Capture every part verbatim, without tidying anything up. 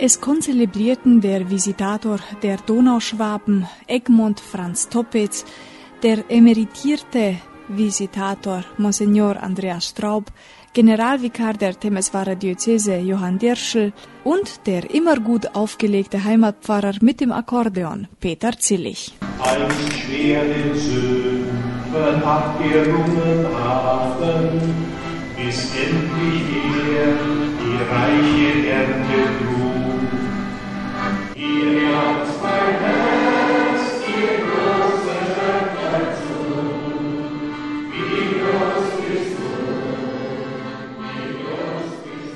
Es konzelebrierten der Visitator der Donauschwaben, Egmont Franz Toppitz, der emeritierte Visitator Monsignor Andreas Straub, Generalvikar der Temeswarer Diözese Johann Dirschl und der immer gut aufgelegte Heimatpfarrer mit dem Akkordeon Peter Zillich. Als schwer den Sümpfen abgerungen haben, bis endlich er die reiche Ernte trug. Ihr habt mein Herz, ihr große Schöpfertum, wie groß bist du, wie groß bist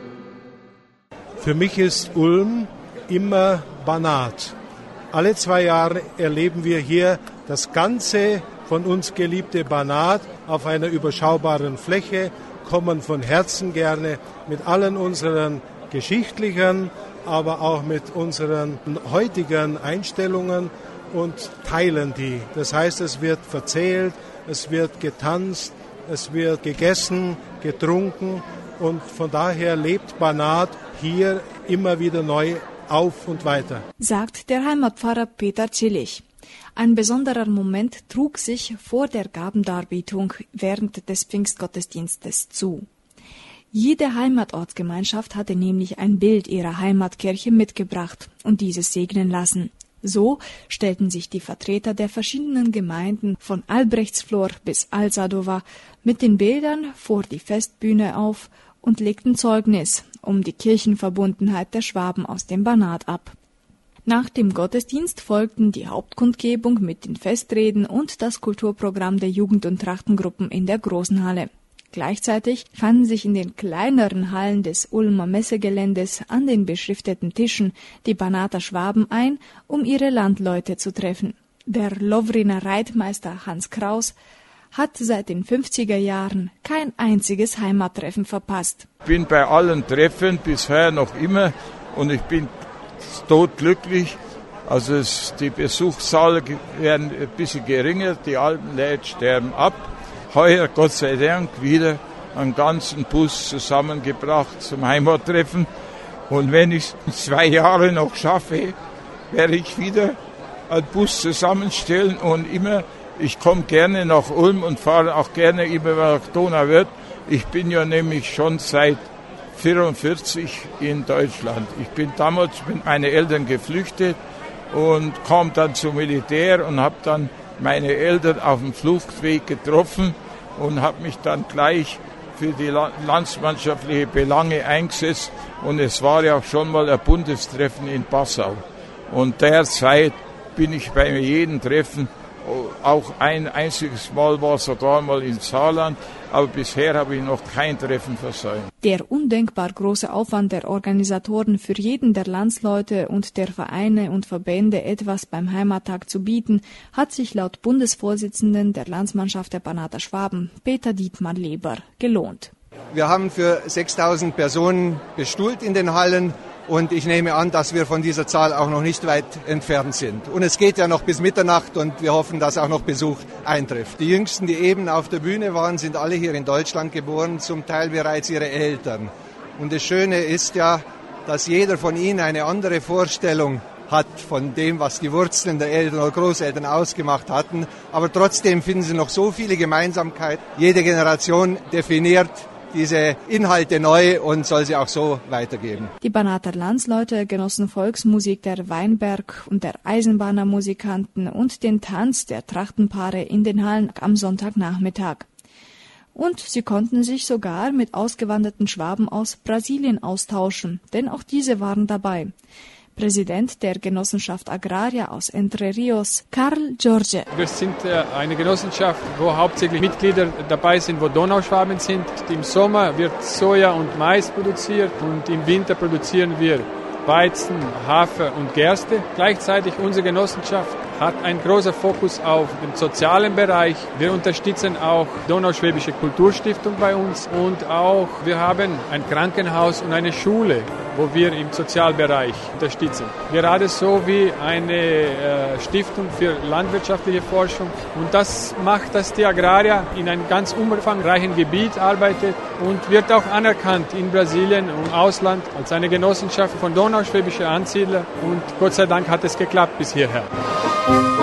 du. Für mich ist Ulm immer Banat. Alle zwei Jahre erleben wir hier das ganze von uns geliebte Banat auf einer überschaubaren Fläche, kommen von Herzen gerne mit allen unseren geschichtlichen, aber auch mit unseren heutigen Einstellungen und teilen die. Das heißt, es wird verzählt, es wird getanzt, es wird gegessen, getrunken und von daher lebt Banat hier immer wieder neu auf und weiter, sagt der Heimatpfarrer Peter Zillich. Ein besonderer Moment trug sich vor der Gabendarbietung während des Pfingstgottesdienstes zu. Jede Heimatortsgemeinschaft hatte nämlich ein Bild ihrer Heimatkirche mitgebracht und dieses segnen lassen. So stellten sich die Vertreter der verschiedenen Gemeinden von Albrechtsflor bis Alsadova mit den Bildern vor die Festbühne auf und legten Zeugnis um die Kirchenverbundenheit der Schwaben aus dem Banat ab. Nach dem Gottesdienst folgten die Hauptkundgebung mit den Festreden und das Kulturprogramm der Jugend- und Trachtengruppen in der Großen Halle. Gleichzeitig fanden sich in den kleineren Hallen des Ulmer Messegeländes an den beschrifteten Tischen die Banater Schwaben ein, um ihre Landleute zu treffen. Der Lovriner Reitmeister Hans Kraus hat seit den fünfziger Jahren kein einziges Heimattreffen verpasst. Ich bin bei allen Treffen bisher noch immer und ich bin todglücklich. Also es, die Besuchszahlen werden ein bisschen geringer, die alten Leute sterben ab. Heuer, Gott sei Dank, wieder einen ganzen Bus zusammengebracht zum Heimattreffen. Und wenn ich es zwei Jahre noch schaffe, werde ich wieder einen Bus zusammenstellen und immer, ich komme gerne nach Ulm und fahre auch gerne immer nach Donauwörth. Ich bin ja nämlich schon seit vierundvierzig in Deutschland. Ich bin damals mit meinen Eltern geflüchtet und kam dann zum Militär und habe dann meine Eltern auf dem Fluchtweg getroffen und habe mich dann gleich für die landsmannschaftliche Belange eingesetzt. Und es war ja auch schon mal ein Bundestreffen in Passau. Und derzeit bin ich bei jedem Treffen, auch ein einziges Mal war sogar mal in Saarland, aber bisher habe ich noch kein Treffen versäumt. Der undenkbar große Aufwand der Organisatoren, für jeden der Landsleute und der Vereine und Verbände etwas beim Heimattag zu bieten, hat sich laut Bundesvorsitzenden der Landsmannschaft der Banater Schwaben, Peter Dietmar-Leber, gelohnt. Wir haben für sechstausend Personen bestuhlt in den Hallen. Und ich nehme an, dass wir von dieser Zahl auch noch nicht weit entfernt sind. Und es geht ja noch bis Mitternacht und wir hoffen, dass auch noch Besuch eintrifft. Die Jüngsten, die eben auf der Bühne waren, sind alle hier in Deutschland geboren, zum Teil bereits ihre Eltern. Und das Schöne ist ja, dass jeder von ihnen eine andere Vorstellung hat von dem, was die Wurzeln der Eltern oder Großeltern ausgemacht hatten. Aber trotzdem finden sie noch so viele Gemeinsamkeiten. Jede Generation definiert diese Inhalte neu und soll sie auch so weitergeben. Die Banater Landsleute genossen Volksmusik der Weinberg- und der Eisenbahnermusikanten und den Tanz der Trachtenpaare in den Hallen am Sonntagnachmittag. Und sie konnten sich sogar mit ausgewanderten Schwaben aus Brasilien austauschen, denn auch diese waren dabei. Präsident der Genossenschaft Agraria aus Entre Rios, Karl George. Wir sind eine Genossenschaft, wo hauptsächlich Mitglieder dabei sind, wo Donauschwaben sind. Im Sommer wird Soja und Mais produziert und im Winter produzieren wir Weizen, Hafer und Gerste. Gleichzeitig unsere Genossenschaft hat einen großen Fokus auf den sozialen Bereich. Wir unterstützen auch Donauschwäbische Kulturstiftung bei uns und auch wir haben ein Krankenhaus und eine Schule, wo wir im Sozialbereich unterstützen. Gerade so wie eine äh, Stiftung für landwirtschaftliche Forschung. Und das macht, dass die Agraria in einem ganz umfangreichen Gebiet arbeitet und wird auch anerkannt in Brasilien und im Ausland als eine Genossenschaft von donauschwäbischen Ansiedlern. Und Gott sei Dank hat es geklappt bis hierher.